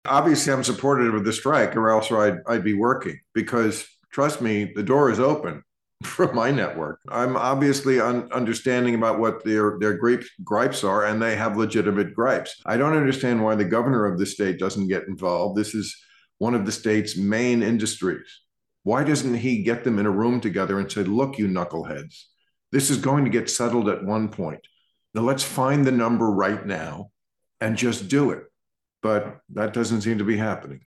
Obviously, I'm supportive of the strike, or else I'd be working because trust me, the door is open for my network. I'm obviously understanding about what their gripes are, and they have legitimate gripes. I don't understand why the governor of the state doesn't get involved. This is one of the state's main industries. Why doesn't he get them in a room together and say, "Look, you knuckleheads, this is going to get settled at one point. Now let's find the number right now and just do it." But that doesn't seem to be happening.